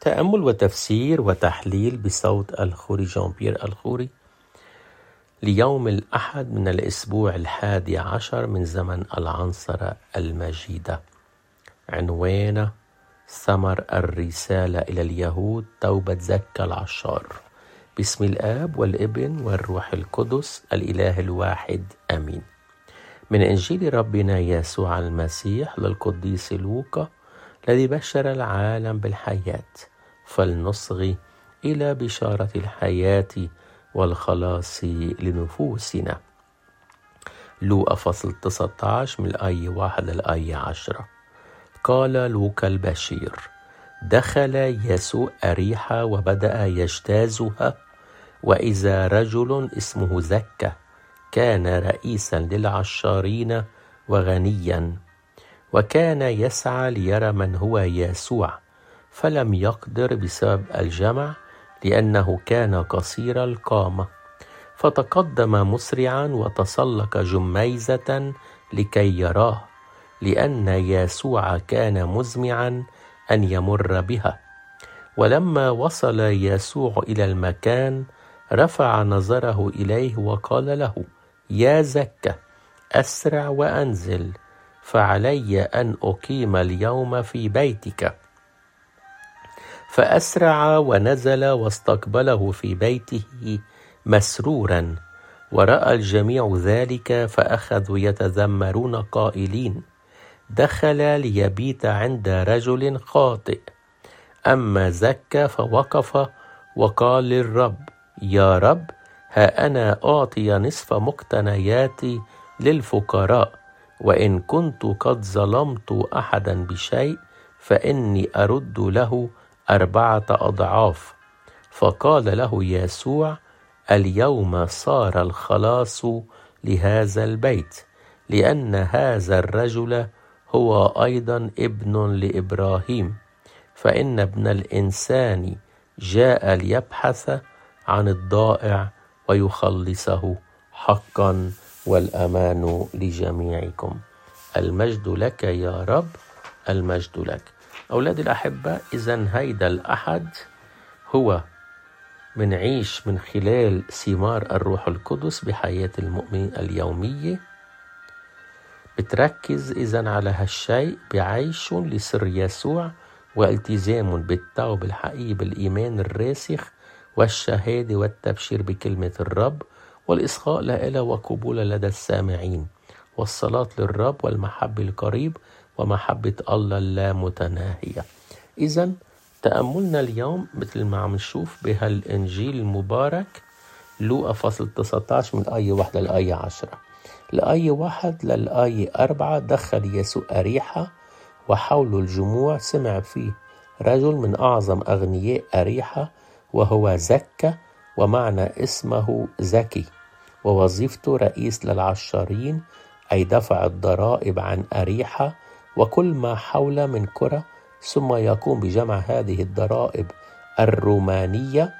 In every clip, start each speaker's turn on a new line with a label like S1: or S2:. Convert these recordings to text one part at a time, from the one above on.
S1: تأمل وتفسير وتحليل بصوت الخوري جان بيير الخوري ليوم الأحد من الأسبوع 11 من زمن العنصرة المجيدة. عنوان: ثمر الرسالة إلى اليهود، توبة زكا العشار. باسم الآب والابن والروح القدس الإله الواحد آمين. من إنجيل ربنا يسوع المسيح للقديس لوقا الذي بشر العالم بالحياة، فلنصغي إلى بشارة الحياة والخلاص لنفوسنا. لوقا فصل 19 من الآية 1 للآية 10. قال لوقا البشير: دخل يسوع أريحة وبدأ يجتازها، وإذا رجل اسمه زكا كان رئيسا للعشارين وغنيا، وكان يسعى ليرى من هو يسوع، فلم يقدر بسبب الجمع لأنه كان قصير القامة، فتقدم مسرعا وتسلق جميزة لكي يراه، لأن يسوع كان مزمعا أن يمر بها. ولما وصل يسوع إلى المكان رفع نظره إليه وقال له: يا زكا، أسرع وأنزل، فعلي أن أقيم اليوم في بيتك. فأسرع ونزل واستقبله في بيته مسرورا. ورأى الجميع ذلك فأخذوا يتذمرون قائلين: دخل ليبيت عند رجل خاطئ. أما زكا فوقف وقال للرب: يا رب، ها أنا أعطي نصف مقتنياتي للفقراء، وإن كنت قد ظلمت أحدا بشيء فإني أرد له 4 أضعاف. فقال له يسوع: اليوم صار الخلاص لهذا البيت، لأن هذا الرجل هو أيضا ابن لإبراهيم، فإن ابن الإنسان جاء ليبحث عن الضائع ويخلصه حقا، والأمان لجميعكم. المجد لك يا رب، المجد لك. أولادي الأحبة، إذن هيدا الأحد هو منعيش من خلال ثمار الروح القدس بحياة المؤمن اليومية. بتركز إذن على هالشيء بعيش لسر يسوع والتزام بالتوبة الحقيقي بالإيمان الراسخ والشهادة والتبشير بكلمة الرب والإصغاء لها وقبول لدى السامعين والصلاة للرب والمحبة القريب ومحبة الله اللامتناهية. إذن تأملنا اليوم مثل ما عم نشوف بهالإنجيل المبارك لوقا فصل 19 من الآية 1 للآية 10. الآية 1 للآية 4: دخل يسوع أريحة وحول الجموع سمع فيه رجل من أعظم أغنياء أريحة، وهو زكا، ومعنى اسمه زكي، ووظيفته رئيس للعشارين، أي دفع الضرائب عن أريحة وكل ما حول من قرى، ثم يقوم بجمع هذه الضرائب الرومانية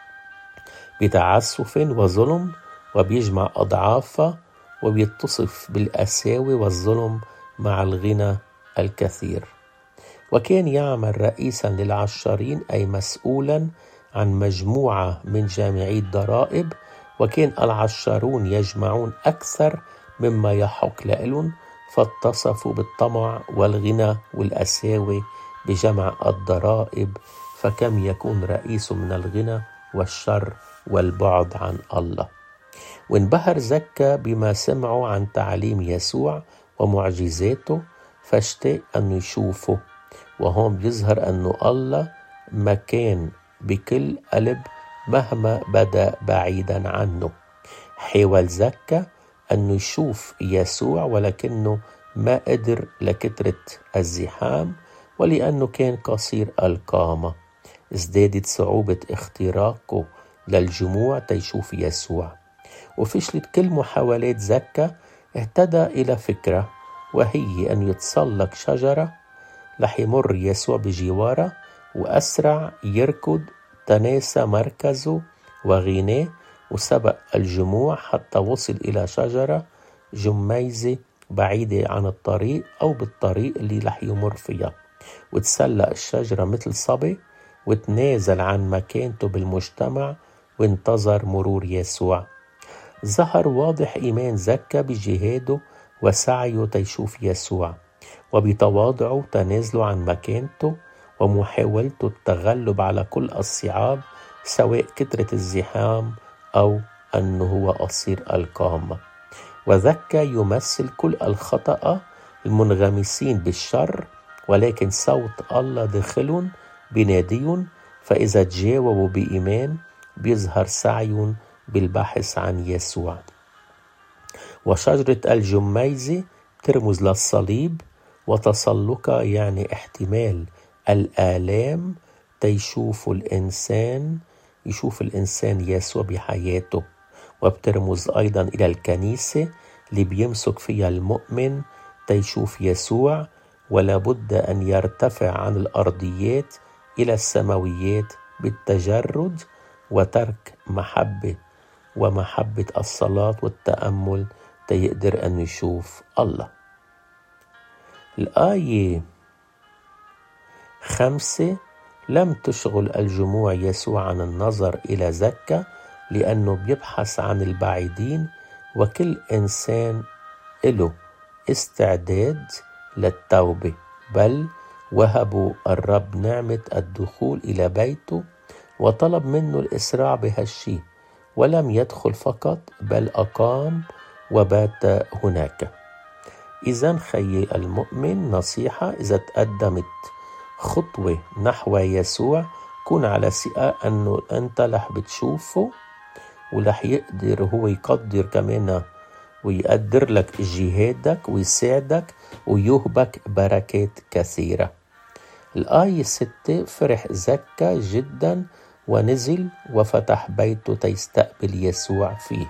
S1: بتعسف وظلم، وبيجمع أضعافها، وبيتصف بالأساوي والظلم مع الغنى الكثير. وكان يعمل رئيسا للعشارين، أي مسؤولا عن مجموعة من جامعي الضرائب، وكان العشارون يجمعون أكثر مما يحق لهم، فاتصفوا بالطمع والغنى والأساوي بجمع الضرائب، فكم يكون رئيس من الغنى والشر والبعد عن الله. وانبهر زكا بما سمعوا عن تعليم يسوع ومعجزاته، فاشتاق أن يشوفه. وهون بيظهر أنه الله مكان بكل قلب مهما بدأ بعيدا عنه. حاول زكا أنه يشوف يسوع، ولكنه ما قدر لكثرة الزحام ولأنه كان قصير القامة. ازدادت صعوبة اختراقه للجموع تيشوف يسوع، وفشلت كل محاولات زكا. اهتدى إلى فكرة، وهي أن يتسلق شجرة رح يمر يسوع بجواره، وأسرع يركض تناسى مركزه وغناه، وسبق الجموع حتى وصل إلى شجرة جميزة بعيدة عن الطريق أو بالطريق اللي رح يمر فيها، وتسلق الشجرة مثل صبي، وتنازل عن مكانته بالمجتمع وانتظر مرور يسوع. ظهر واضح إيمان زكا بجهاده وسعيه تيشوف يسوع، وبتواضعه تنازله عن مكانته ومحاولته التغلب على كل الصعاب، سواء كثرة الزحام أو أنه هو قصير القامة. وزكا يمثل كل الخطأ المنغمسين بالشر، ولكن صوت الله داخلهم بناديهم، فإذا تجاوبوا بإيمان بيظهر سعيهم بالبحث عن يسوع. وشجرة الجميزة ترمز للصليب، وتسلقها يعني احتمال الآلام يشوف الإنسان يسوع بحياته. وبترمز أيضا إلى الكنيسة اللي بيمسك فيها المؤمن تيشوف يسوع، ولا بد أن يرتفع عن الأرضيات إلى السماويات بالتجرد وترك محبة الصلاة والتأمل تيقدر أن يشوف الله. الآية 5: لم تشغل الجموع يسوع عن النظر إلى زكا، لأنه بيبحث عن البعيدين، وكل إنسان له استعداد للتوبة، بل وهبوا الرب نعمة الدخول إلى بيته وطلب منه الإسراع بهالشي، ولم يدخل فقط بل أقام وبات هناك. إذا خي المؤمن نصيحة: إذا تقدمت خطوة نحو يسوع كون على ثقة أنه أنت رح بتشوفه، ورح يقدر هو يقدر كمان ويقدر لك جهادك ويساعدك ويهبك بركات كثيرة. الآية 6: فرح زكا جدا ونزل وفتح بيته تيستقبل يسوع فيه.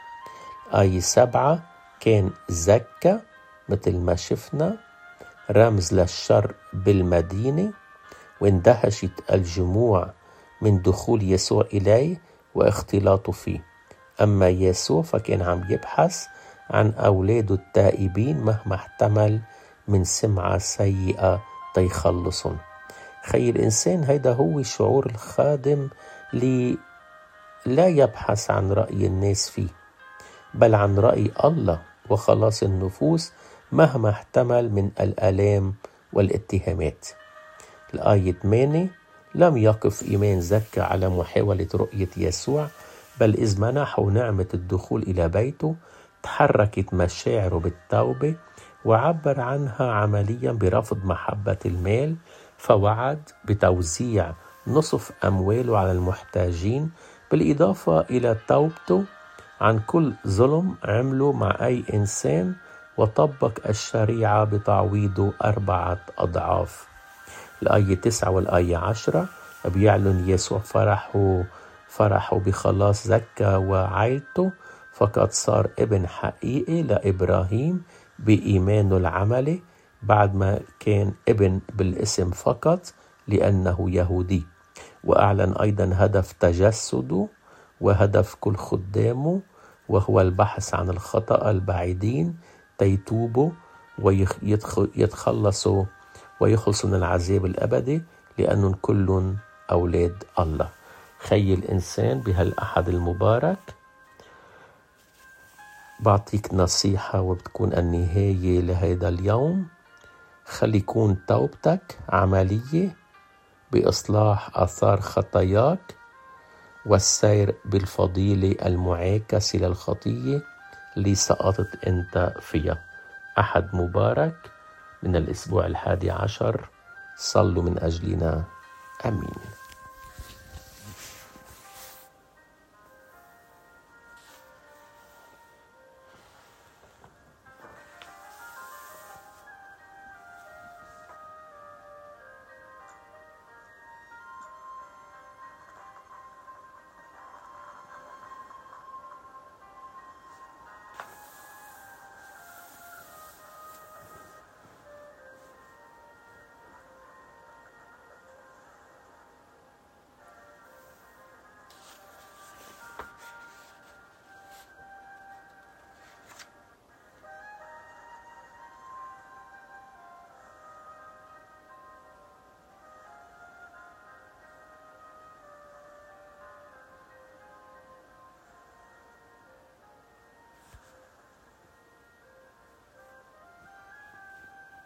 S1: آية 7: كان زكا مثل ما شفنا رمز للشر بالمدينة، واندهشت الجموع من دخول يسوع إليه واختلاطه فيه. أما يسوع فكان عم يبحث عن أولاده التائبين مهما احتمل من سمعة سيئة تيخلصهم. خي الإنسان هيدا هو شعور الخادم اللي لا يبحث عن رأي الناس فيه، بل عن رأي الله وخلاص النفوس مهما احتمل من الآلام والاتهامات. الآية 8: لم يقف إيمان زكا على محاولة رؤية يسوع، بل إذ منحه نعمة الدخول إلى بيته تحركت مشاعره بالتوبة، وعبر عنها عمليا برفض محبة المال، فوعد بتوزيع نصف أمواله على المحتاجين، بالإضافة إلى توبته عن كل ظلم عمله مع أي إنسان، وطبق الشريعة بتعويضه 4 أضعاف. الآية 9 والآية 10 بيعلن يسوع فرحه بخلاص زكا وعائلته، فقد صار ابن حقيقي لإبراهيم بإيمانه العملي، بعد ما كان ابن بالاسم فقط لأنه يهودي. وأعلن أيضا هدف تجسده وهدف كل خدامه، وهو البحث عن الخطأ البعيدين تيتوبوا ويتخلصوا ويخلصوا من العذاب الأبدي، لأنهم كلهم أولاد الله. خي الإنسان بهالأحد المبارك بعطيك نصيحة وبتكون النهاية لهذا اليوم: خلي يكون توبتك عملية بإصلاح آثار خطاياك والسير بالفضيلة المعاكسة للخطية اللي سقطت أنت فيها. أحد مبارك من الأسبوع 11. صلوا من أجلنا. آمين.